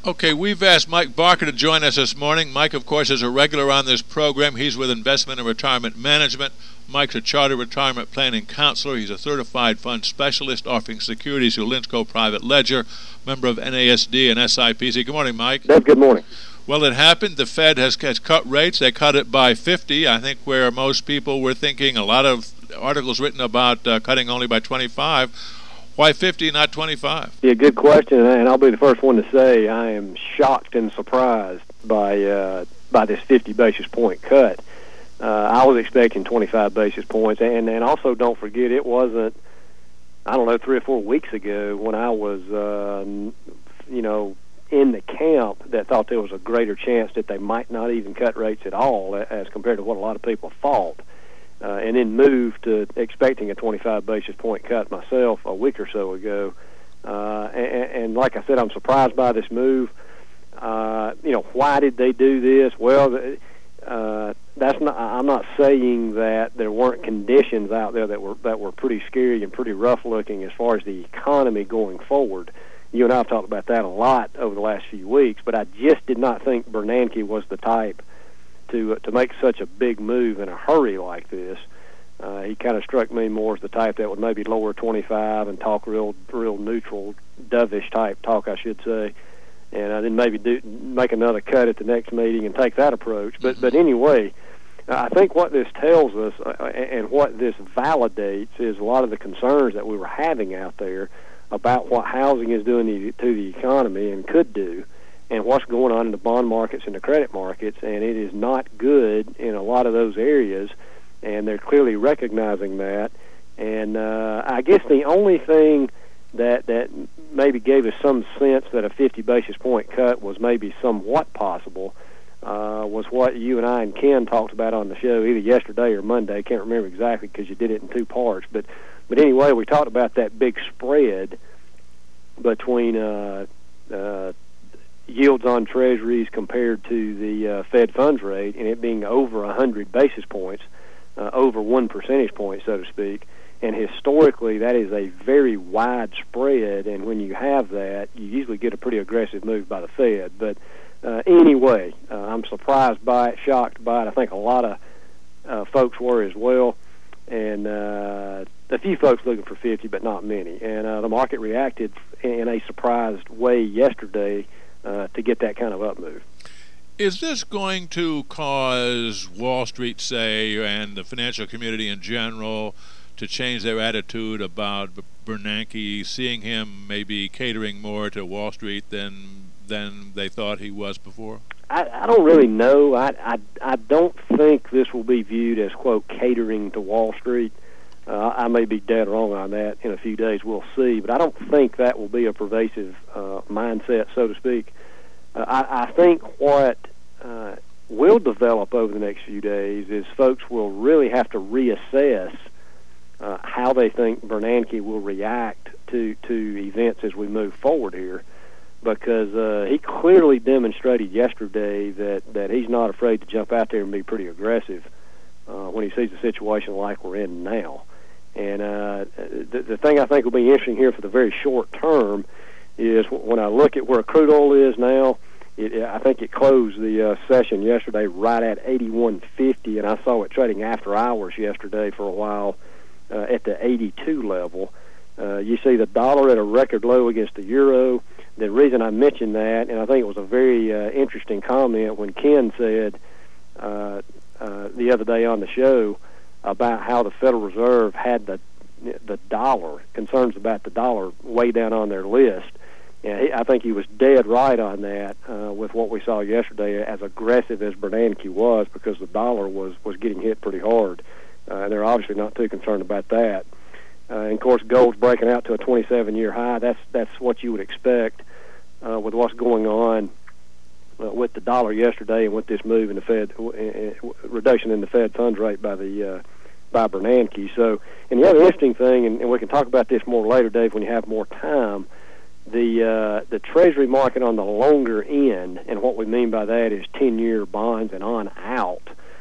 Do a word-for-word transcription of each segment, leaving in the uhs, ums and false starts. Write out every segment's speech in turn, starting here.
Okay, we've asked Mike Barker to join us this morning. Mike, of course, is a regular on this program. He's with Investment and Retirement Management. Mike's a chartered retirement planning counselor. He's a certified fund specialist offering securities through Linsco Private Ledger, member of N A S D and S I P C. Good morning, Mike. Dave, good morning. Well, it happened. The Fed has, has cut rates. They cut it by fifty, I think, where most people were thinking. A lot of articles written about uh, cutting only by twenty-five. Why fifty, not twenty-five? Yeah, good question, and I'll be the first one to say I am shocked and surprised by uh, by this fifty basis point cut. Uh, I was expecting twenty-five basis points, and and also don't forget it wasn't, I don't know, three or four weeks ago when I was, uh, you know, in the camp that thought there was a greater chance that they might not even cut rates at all as compared to what a lot of people thought. Uh, and then moved to expecting a twenty-five basis point cut myself a week or so ago. Uh, and, and like I said, I'm surprised by this move. Uh, you know, why did they do this? Well, uh, that's not. I'm not saying that there weren't conditions out there that were that were pretty scary and pretty rough looking as far as the economy going forward. You and I have talked about that a lot over the last few weeks, but I just did not think Bernanke was the type to to make such a big move in a hurry like this. Uh, he kind of struck me more as the type that would maybe lower twenty-five and talk real real neutral, dovish type talk, I should say, and uh, then maybe do make another cut at the next meeting and take that approach. But but anyway, I think what this tells us uh, and what this validates is a lot of the concerns that we were having out there about what housing is doing to the economy and could do, and what's going on in the bond markets and the credit markets, and it is not good in a lot of those areas, and they're clearly recognizing that. And uh, I guess the only thing that that maybe gave us some sense that a fifty basis point cut was maybe somewhat possible uh, was what you and I and Ken talked about on the show either yesterday or Monday. I can't remember exactly because you did it in two parts. But, but anyway, we talked about that big spread between uh, uh, yields on treasuries compared to the uh, Fed funds rate, and it being over one hundred basis points, uh, over one percentage point, so to speak. And historically, that is a very wide spread, and when you have that, you usually get a pretty aggressive move by the Fed. But uh, anyway, uh, I'm surprised by it, shocked by it. I think a lot of uh, folks were as well, and uh, a few folks looking for fifty, but not many. And uh, the market reacted in a surprised way yesterday Uh, to get that kind of up move. Is this going to cause Wall Street, say, and the financial community in general to change their attitude about Bernanke, seeing him maybe catering more to Wall Street than than they thought he was before? I, I don't really know. I, I, I don't think this will be viewed as, quote, catering to Wall Street. Uh, I may be dead wrong on that. In a few days we'll see, but I don't think that will be a pervasive uh, mindset, so to speak. Uh, I, I think what uh, will develop over the next few days is folks will really have to reassess uh, how they think Bernanke will react to, to events as we move forward here, because uh, he clearly demonstrated yesterday that, that he's not afraid to jump out there and be pretty aggressive uh, when he sees a situation like we're in now. And uh, the, the thing I think will be interesting here for the very short term is when I look at where crude oil is now, it, I think it closed the uh, session yesterday right at eighty-one fifty, and I saw it trading after hours yesterday for a while uh, at the eighty-two level. Uh, you see the dollar at a record low against the euro. The reason I mentioned that, and I think it was a very uh, interesting comment when Ken said uh, uh, the other day on the show about how the Federal Reserve had the the dollar, concerns about the dollar way down on their list. And he, I think he was dead right on that uh, with what we saw yesterday, as aggressive as Bernanke was, because the dollar was, was getting hit pretty hard. Uh, and they're obviously not too concerned about that. Uh, and, of course, gold's breaking out to a twenty-seven year high. That's that's what you would expect uh, with what's going on uh, with the dollar yesterday and with this move in the Fed, uh, reduction in the Fed funds rate by the uh, by Bernanke. So, and the other interesting thing, and, and we can talk about this more later, Dave, when you have more time, the uh, the Treasury market on the longer end, and what we mean by that is ten year bonds and on out.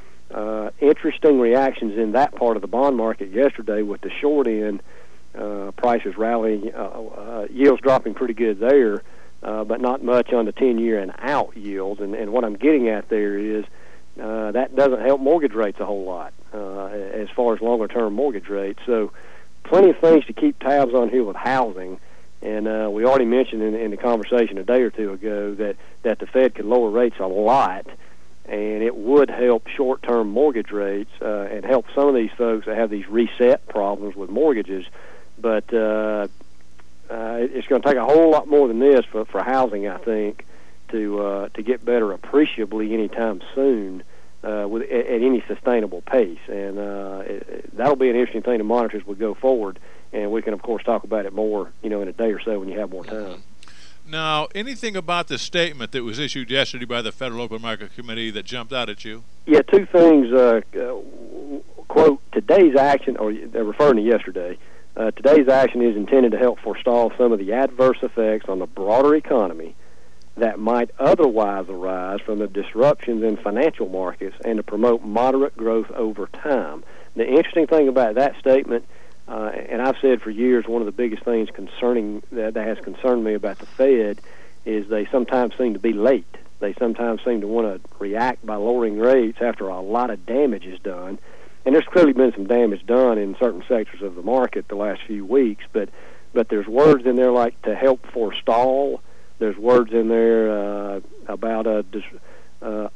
Uh, interesting reactions in that part of the bond market yesterday with the short end uh, prices rallying, uh, uh, yields dropping pretty good there, uh, but not much on the ten-year and out yields. And, and what I'm getting at there is uh, that doesn't help mortgage rates a whole lot uh, as far as longer-term mortgage rates. So plenty of things to keep tabs on here with housing. And uh, we already mentioned in, in the conversation a day or two ago that, that the Fed could lower rates a lot, and it would help short-term mortgage rates uh, and help some of these folks that have these reset problems with mortgages. But uh, uh, it's going to take a whole lot more than this for, for housing, I think, to uh, to get better appreciably anytime soon uh, with at, at any sustainable pace. And uh, it, it, that'll be an interesting thing to monitor as we go forward. And we can, of course, talk about it more, you know, in a day or so when you have more time. Now, anything about the statement that was issued yesterday by the Federal Open Market Committee that jumped out at you? Yeah, two things. Uh, uh, quote, today's action, or they're referring to yesterday, uh, today's action is intended to help forestall some of the adverse effects on the broader economy that might otherwise arise from the disruptions in financial markets and to promote moderate growth over time. The interesting thing about that statement, Uh, and I've said for years, one of the biggest things concerning that, that has concerned me about the Fed is they sometimes seem to be late. They sometimes seem to want to react by lowering rates after a lot of damage is done. And there's clearly been some damage done in certain sectors of the market the last few weeks, but but there's words in there like to help forestall. There's words in there uh, about a dis- uh,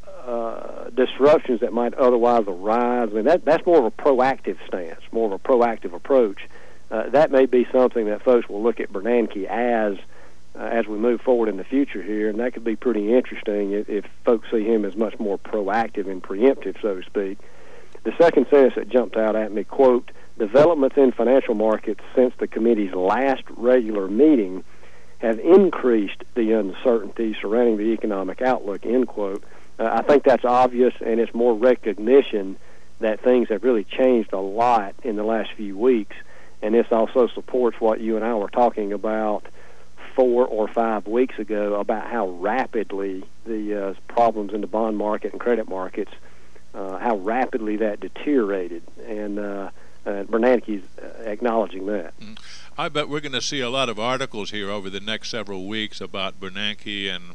Uh, disruptions that might otherwise arise. I mean, that that's more of a proactive stance, more of a proactive approach. Uh, that may be something that folks will look at Bernanke as uh, as we move forward in the future here, and that could be pretty interesting if, if folks see him as much more proactive and preemptive, so to speak. The second sentence that jumped out at me, quote, developments in financial markets since the committee's last regular meeting have increased the uncertainty surrounding the economic outlook, end quote. Uh, I think that's obvious, and it's more recognition that things have really changed a lot in the last few weeks, and this also supports what you and I were talking about four or five weeks ago about how rapidly the uh, problems in the bond market and credit markets, uh, how rapidly that deteriorated, and uh, uh, Bernanke's uh, acknowledging that. Mm. I bet we're going to see a lot of articles here over the next several weeks about Bernanke, and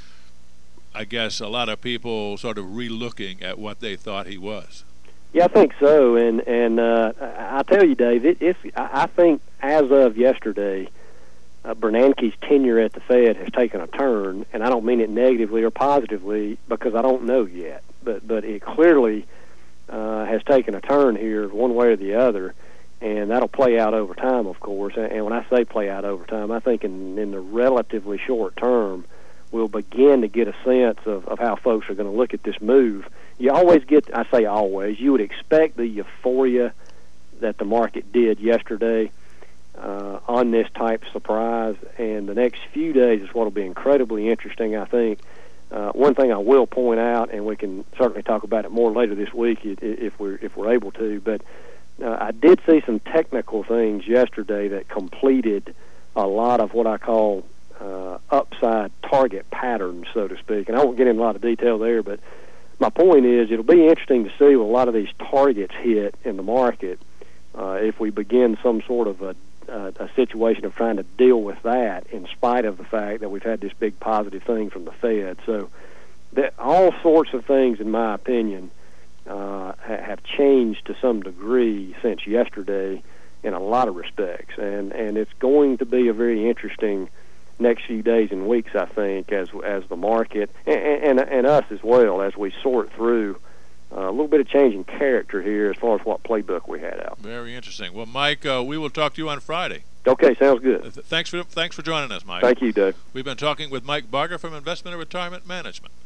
I guess a lot of people sort of re-looking at what they thought he was. Yeah, I think so, and and uh, I tell you, Dave, it, it's I think as of yesterday, uh, Bernanke's tenure at the Fed has taken a turn, and I don't mean it negatively or positively because I don't know yet, but but it clearly uh, has taken a turn here one way or the other, and that'll play out over time, of course. And when I say play out over time, I think in in the relatively short term, we'll begin to get a sense of, of how folks are going to look at this move. You always get, I say always, you would expect the euphoria that the market did yesterday uh, on this type of surprise, and the next few days is what will be incredibly interesting, I think. Uh, one thing I will point out, and we can certainly talk about it more later this week if we're, if we're able to, but uh, I did see some technical things yesterday that completed a lot of what I call Uh, upside target patterns, so to speak. And I won't get into a lot of detail there, but my point is it'll be interesting to see when a lot of these targets hit in the market uh, if we begin some sort of a, a, a situation of trying to deal with that in spite of the fact that we've had this big positive thing from the Fed. So that, all sorts of things, in my opinion, uh, ha- have changed to some degree since yesterday in a lot of respects. And, and it's going to be a very interesting next few days and weeks, I think, as as the market and and, and us as well, as we sort through uh, a little bit of change in character here as far as what playbook we had out. Very interesting. Well, Mike, uh, we will talk to you on Friday. Okay, sounds good. Uh, th- thanks for thanks for joining us, Mike. Thank you, Doug. We've been talking with Mike Barger from Investment and Retirement Management.